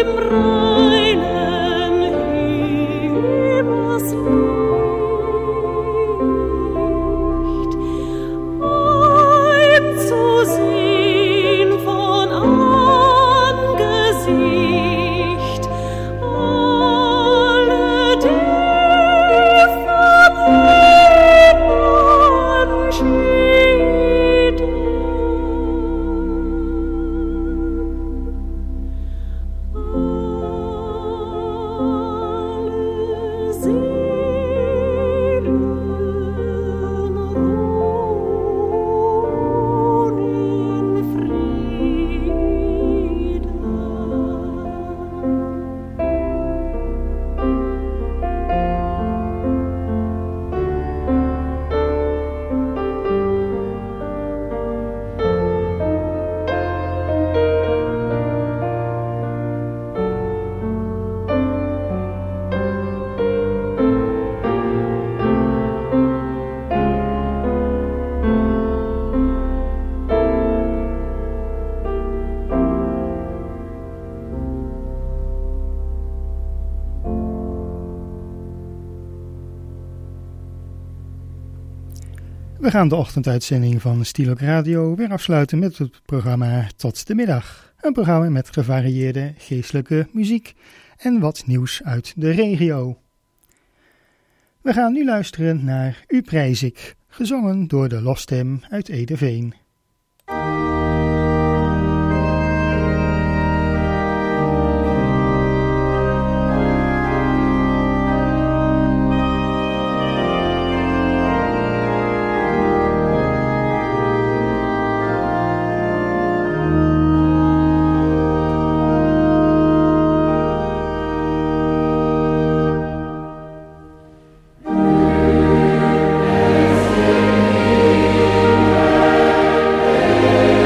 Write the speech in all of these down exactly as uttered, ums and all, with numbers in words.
We gaan de ochtenduitzending van Stilo Radio weer afsluiten met het programma Tot de Middag. Een programma met gevarieerde geestelijke muziek en wat nieuws uit de regio. We gaan nu luisteren naar U prijs ik, gezongen door de Lofstem uit Ederveen. Thank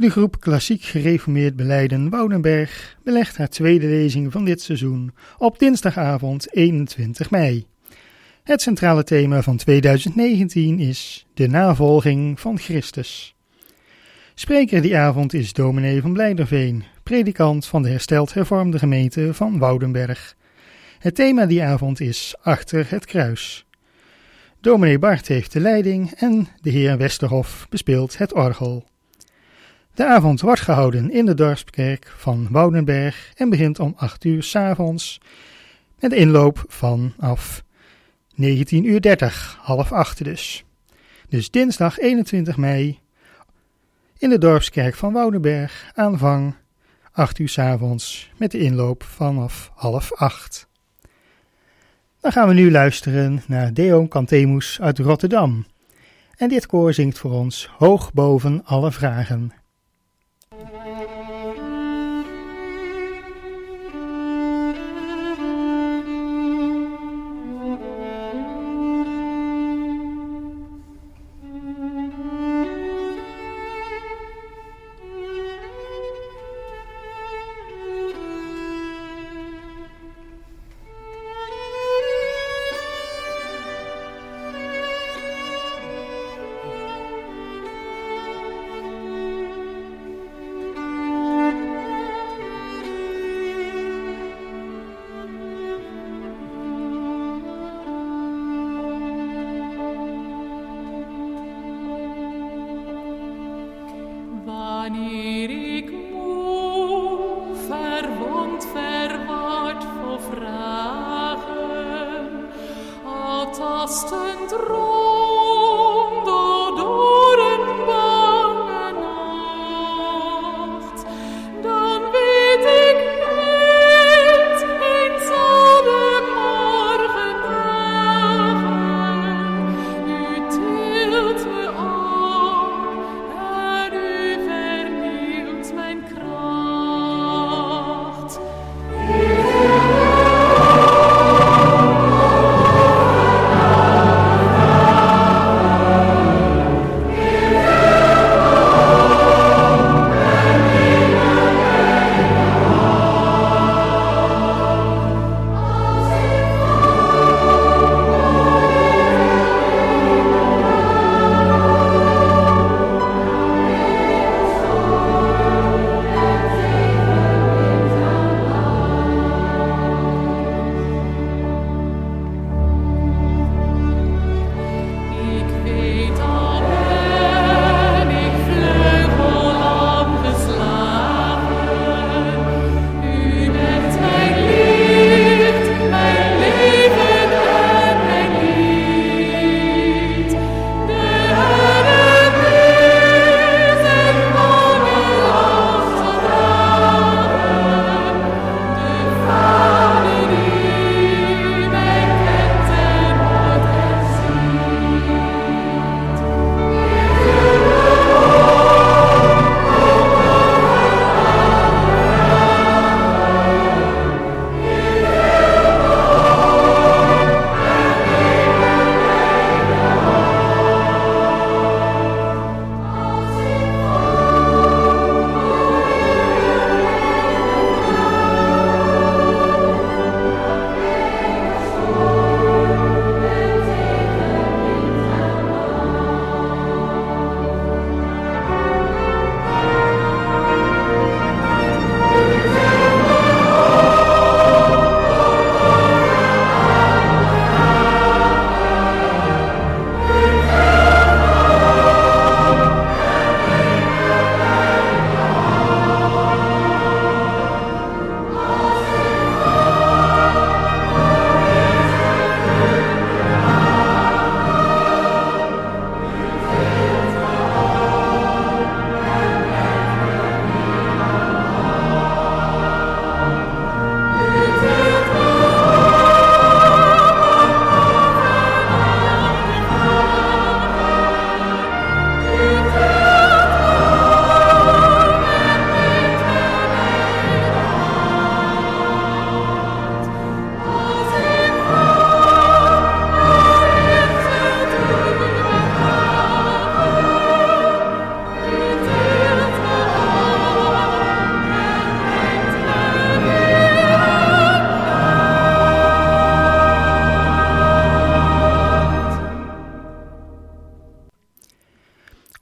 De groep Klassiek Gereformeerd Belijden Woudenberg belegt haar tweede lezing van dit seizoen op dinsdagavond eenentwintig mei. Het centrale thema van tweeduizend negentien is de navolging van Christus. Spreker die avond is dominee van Blijderveen, predikant van de hersteld hervormde gemeente van Woudenberg. Het thema die avond is Achter het kruis. Dominee Bart heeft de leiding en de heer Westerhof bespeelt het orgel. De avond wordt gehouden in de dorpskerk van Woudenberg en begint om acht uur 's avonds met inloop vanaf negentien uur dertig, half acht dus. Dus dinsdag eenentwintig mei in de dorpskerk van Woudenberg, aanvang acht uur 's avonds met de inloop vanaf half acht. Dan gaan we nu luisteren naar Deum Cantemus uit Rotterdam. En dit koor zingt voor ons Hoog boven alle vragen. Oh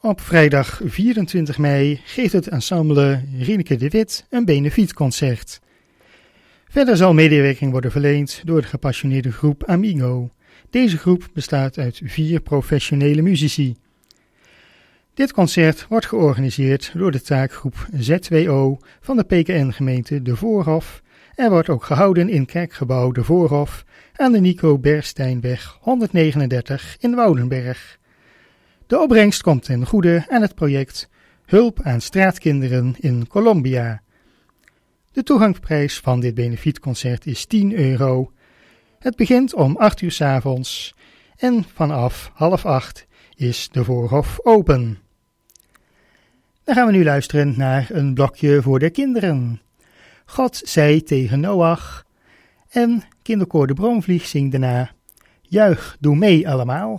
Op vrijdag vierentwintig mei geeft het ensemble Rieneke de Wit een benefietconcert. Verder zal medewerking worden verleend door de gepassioneerde groep Amigo. Deze groep bestaat uit vier professionele muzici. Dit concert wordt georganiseerd door de taakgroep Z W O van de P K N-gemeente De Voorhof en wordt ook gehouden in kerkgebouw De Voorhof aan de Nico Bersteinweg honderdnegenendertig in Woudenberg. De opbrengst komt ten goede aan het project Hulp aan straatkinderen in Colombia. De toegangsprijs van dit benefietconcert is tien euro. Het begint om acht uur 's avonds en vanaf half acht is de voorhof open. Dan gaan we nu luisteren naar een blokje voor de kinderen. God zei tegen Noach en kinderkoor De Bromvlieg zingt daarna Juich, doe mee allemaal.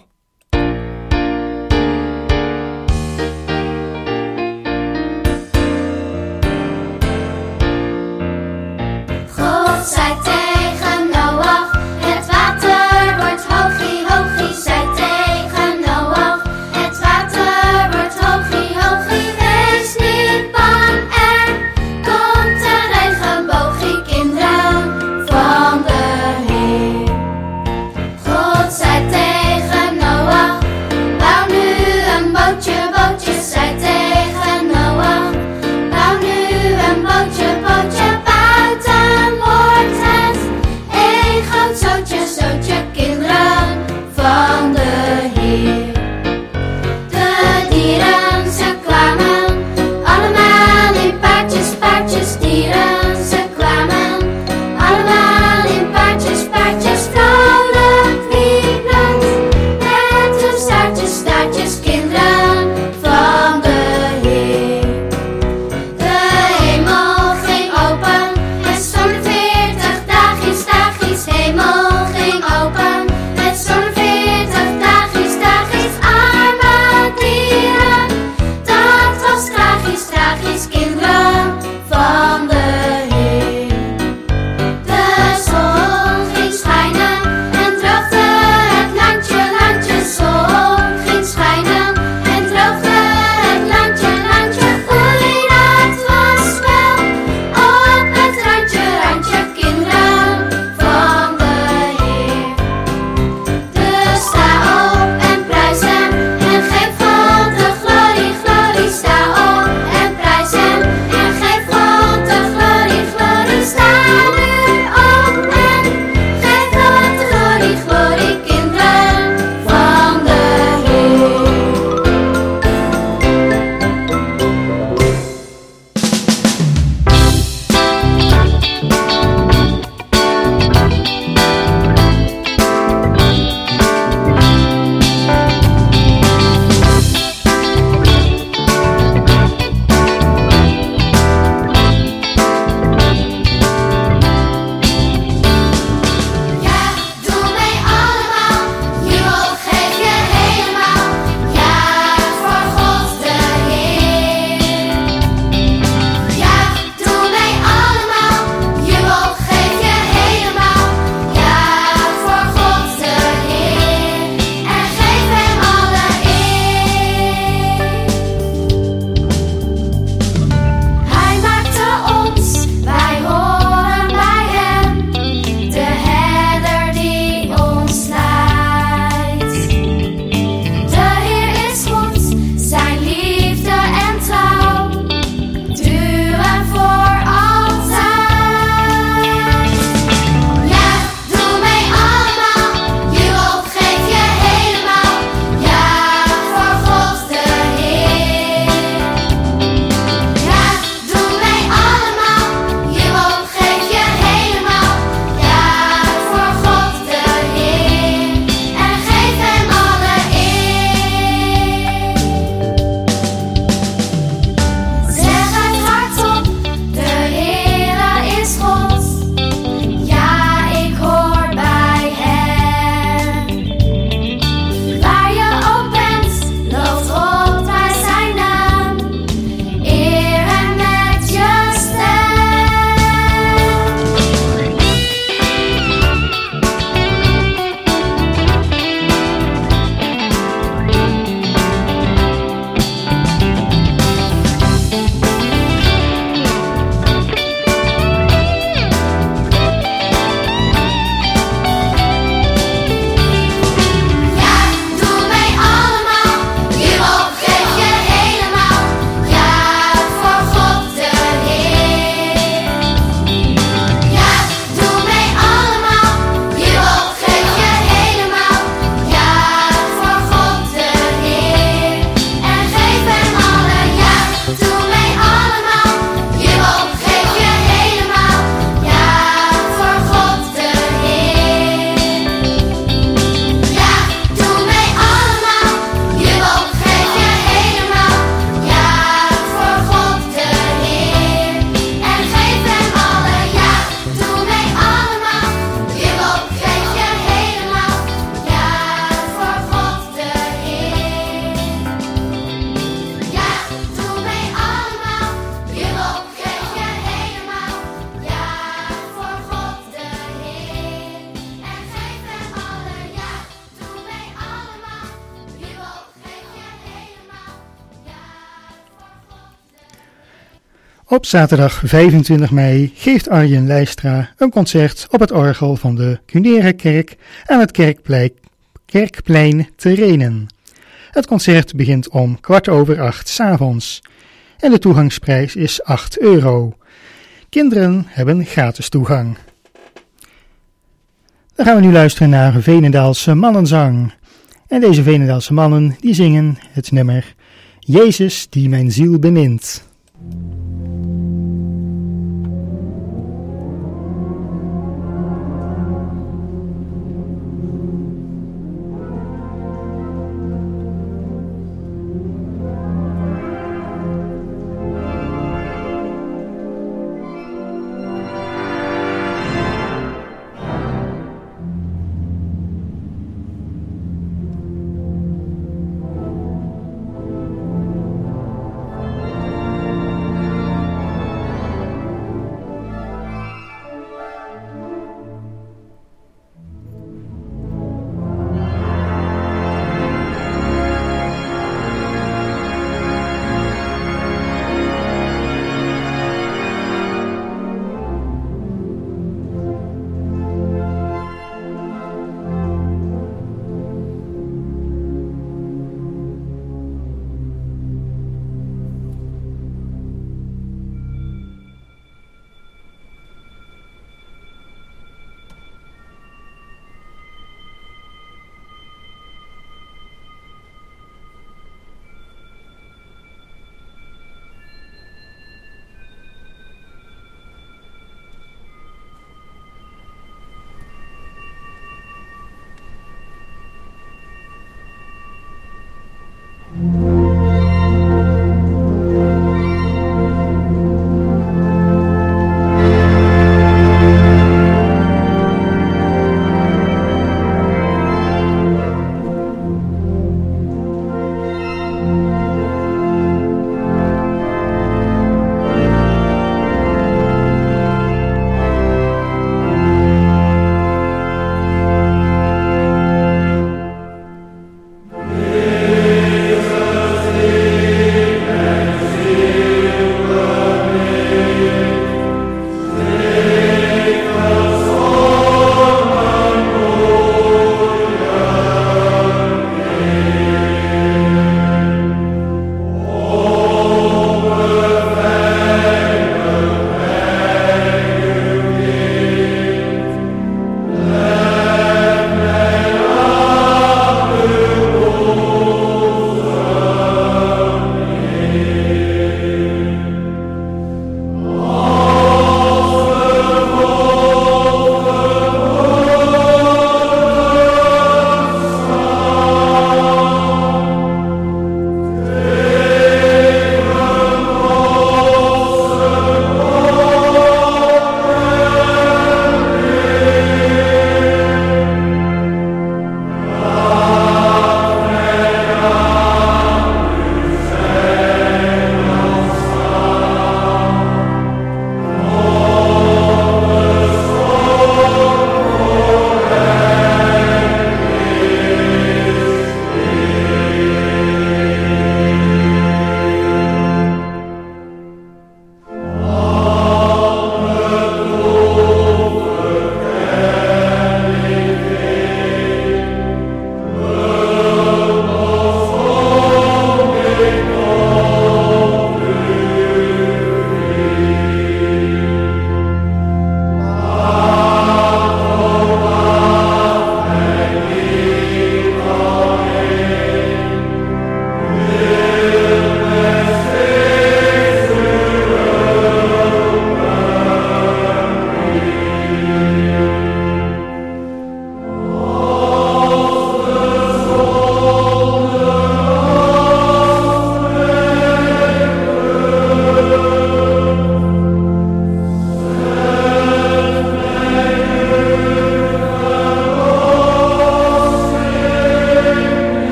God zei tegen Noach, het water wordt hoogie, hoogie. Zei tegen Noach, het water wordt hoogie, hoogie. Wees niet bang, er komt een regenboogie, kinderen van de Heer. God zei tegen Noach, bouw nu een bootje, bootje. Zei tegen Noach, bouw nu een bootje, bootje. Buiten wordt het Op zaterdag vijfentwintig mei geeft Arjen Leistra een concert op het orgel van de Cunera-kerk aan het Kerkplein, Kerkplein te Rhenen. Het concert begint om kwart over acht 's avonds en de toegangsprijs is acht euro. Kinderen hebben gratis toegang. Dan gaan we nu luisteren naar Veenendaalse mannenzang. En deze Veenendaalse mannen die zingen het nummer Jezus die mijn ziel bemint. Jezus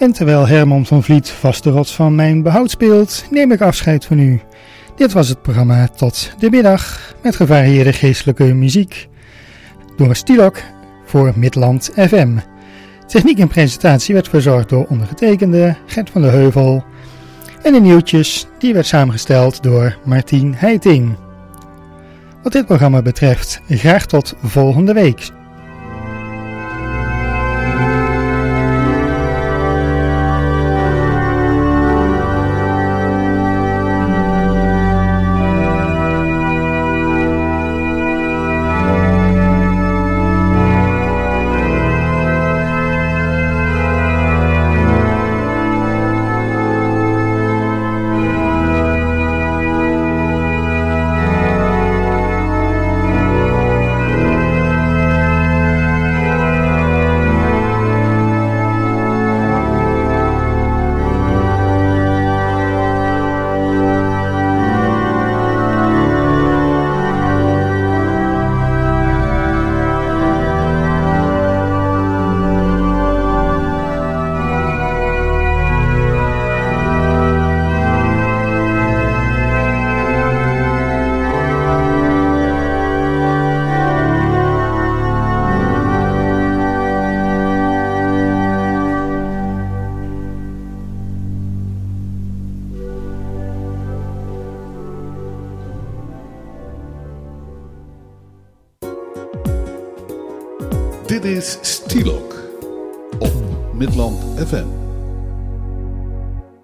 En terwijl Herman van Vliet vaste rots van mijn behoud speelt, neem ik afscheid van u. Dit was het programma Tot de Middag, met gevarieerde geestelijke muziek. Door Stilok voor Midland F M. Techniek en presentatie werd verzorgd door ondergetekende Gert van de Heuvel. En de nieuwtjes, die werd samengesteld door Martien Heiting. Wat dit programma betreft, graag tot volgende week. Dit is Stilok op Midland F M.